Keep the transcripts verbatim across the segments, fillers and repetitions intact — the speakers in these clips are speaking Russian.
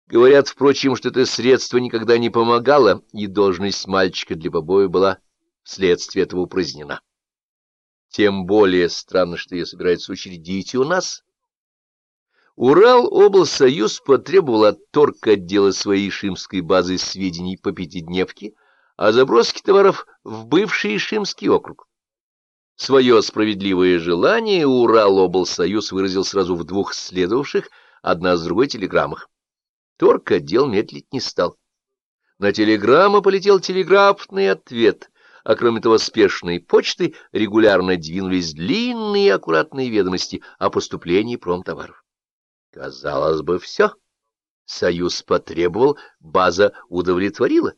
Говорят, впрочем, что это средство никогда не помогало, и должность мальчика для побоя была вследствие этого упразднена. Тем более странно, что ее собираются учредить и у нас. Урал-облсоюз потребовал от торготдела своей Ишимской базы сведений по пятидневке о заброске товаров в бывший Ишимский округ. Свое справедливое желание Урал-облсоюз выразил сразу в двух следовавших, одна с другой, телеграммах. Торготдел медлить не стал. На телеграмму полетел телеграфный ответ, а кроме того спешной почты регулярно двинулись длинные аккуратные ведомости о поступлении промтоваров. Казалось бы, все. Союз потребовал, база удовлетворила.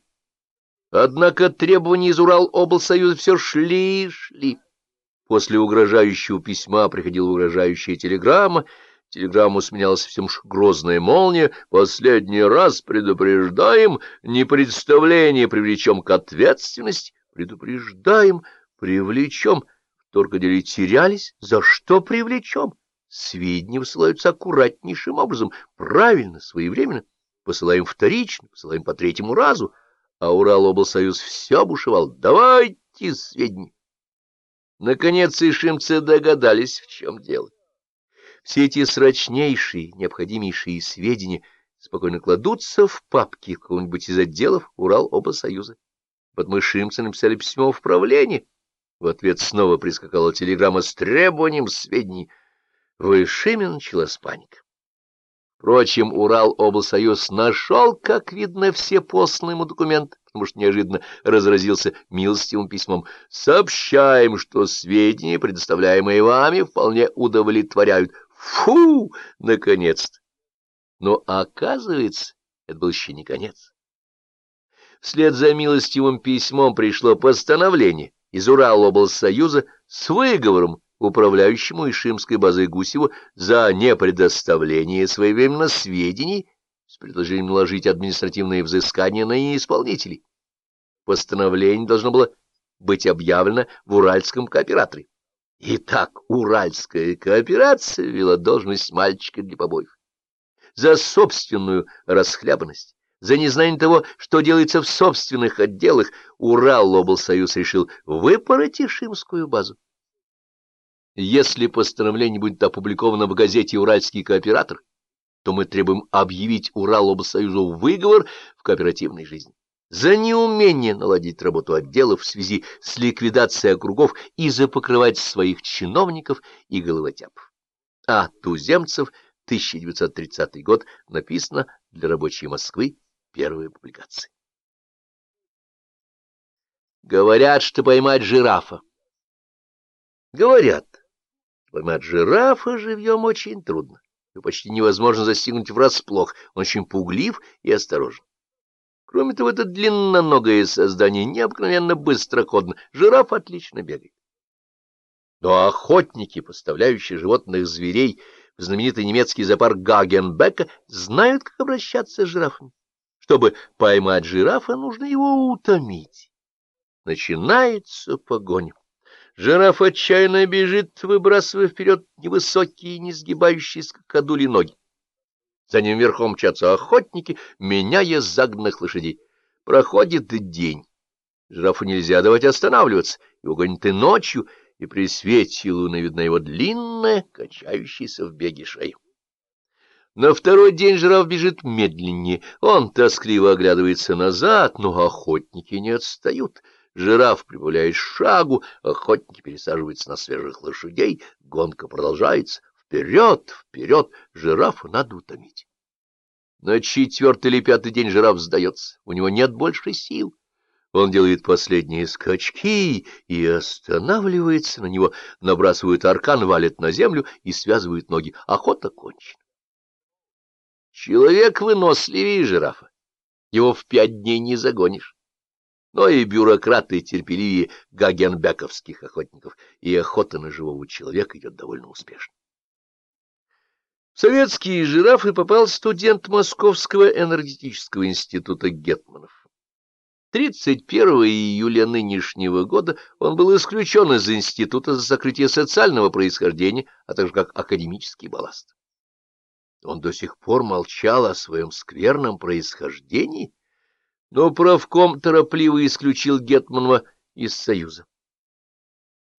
Однако требования из Урал-облсоюза все шли и шли. После угрожающего письма приходила угрожающая телеграмма, телеграмму сменялась всем ж грозная молния. Последний раз предупреждаем, непредставление привлечем к ответственности, предупреждаем, привлечем. В торгоделе терялись, за что привлечем? Сведения высылаются аккуратнейшим образом, правильно, своевременно. Посылаем вторично, посылаем по третьему разу, а Урал-облсоюз все бушевал. Давайте сведения. Наконец ишимцы догадались, в чем дело. Все эти срочнейшие, необходимейшие сведения спокойно кладутся в папки какого-нибудь из отделов Урал-облсоюза. Вот мы ишимцы написали письмо в правление. В ответ снова прискакала телеграмма с требованием сведений. В Ишиме началась паника. Впрочем, Урал-облсоюз нашел, как видно, все посланные ему документы, потому что неожиданно разразился милостивым письмом. Сообщаем, что сведения, предоставляемые вами, вполне удовлетворяют. Фу! Наконец-то! Но, оказывается, это был еще не конец. Вслед за милостивым письмом пришло постановление из Урал-облсоюза с выговором управляющему Ишимской базой Гусеву за непредоставление своевременно сведений с предложением наложить административные взыскания на исполнителей. Постановление должно было быть объявлено в Уральском кооператоре. Итак, Уральская кооперация вела должность мальчика для побоев. За собственную расхлябанность, за незнание того, что делается в собственных отделах, Урал-облсоюз решил выпороть Ишимскую базу. Если постановление будет опубликовано в газете «Уральский кооператор», то мы требуем объявить Урал-облсоюзу выговор в кооперативной жизни за неумение наладить работу отделов в связи с ликвидацией округов и за покрывать своих чиновников и головотяпов. А. Туземцев, тысяча девятьсот тридцатый год, написано для рабочей Москвы, первая публикация. Говорят, что поймать жирафа. Говорят. Поймать жирафа живьем очень трудно. Его почти невозможно застигнуть врасплох. Он очень пуглив и осторожен. Кроме того, это длинноногое создание необыкновенно быстроходно. Жираф отлично бегает. Но охотники, поставляющие животных зверей в знаменитый немецкий зоопарк Гагенбека, знают, как обращаться с жирафами. Чтобы поймать жирафа, нужно его утомить. Начинается погоня. Жираф отчаянно бежит, выбрасывая вперед невысокие, не сгибающиеся к ходули ноги. За ним верхом мчатся охотники, меняя загнанных лошадей. Проходит день. Жирафу нельзя давать останавливаться. Его гонят и ночью, и при свете луны видна его длинная, качающаяся в беге шея. На второй день жираф бежит медленнее. Он тоскливо оглядывается назад, но охотники не отстают. Жираф прибавляет шагу, охотники пересаживаются на свежих лошадей, гонка продолжается. Вперед, вперед, жирафа надо утомить. На четвертый или пятый день жираф сдается, у него нет больше сил. Он делает последние скачки и останавливается, на него набрасывают аркан, валят на землю и связывают ноги. Охота кончена. Человек выносливее жирафа, его в пять дней не загонишь. Но и бюрократы терпеливее гагенбековских охотников, и охота на живого человека идет довольно успешно. В советские жирафы попал студент Московского энергетического института Гетманов. тридцать первого июля нынешнего года он был исключен из института за сокрытие социального происхождения, а также как академический балласт. Он до сих пор молчал о своем скверном происхождении, но правком торопливо исключил гетманова из Союза.